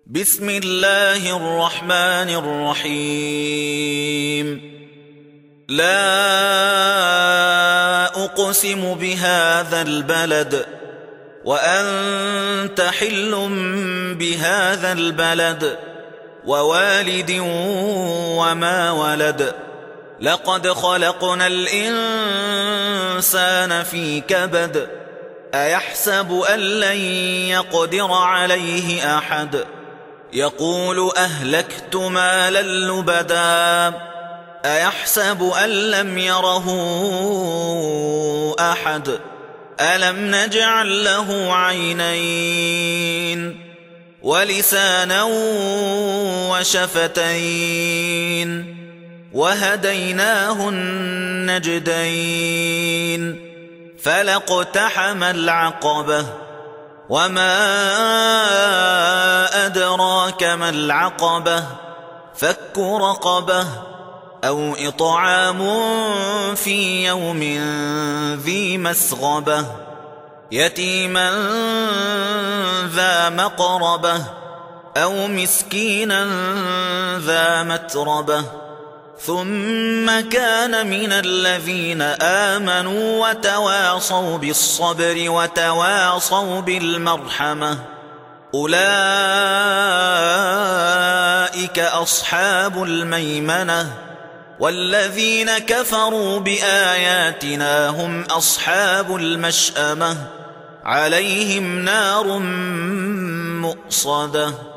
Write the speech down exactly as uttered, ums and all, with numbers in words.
بسم الله الرحمن الرحيم. لا أقسم بهذا البلد وأنت حل بهذا البلد ووالد وما ولد. لقد خلقنا الإنسان في كبد. أيحسب أن لن يقدر عليه أحد. يقول أهلكت مالا لبدا. أيحسب أن لم يره أحد. ألم نجعل له عينين ولسانا وشفتين وهديناه النجدين. فلاقتحم العقبة وما أدراك ما العقبة. فك رقبة أو إطعام في يوم ذي مسغبة يتيما ذا مقربة أو مسكينا ذا متربة. ثم كان من الذين آمنوا وتواصوا بالصبر وتواصوا بالمرحمة. أولئك أصحاب الميمنة. والذين كفروا بآياتنا هم أصحاب المشأمة. عليهم نار مؤصدة.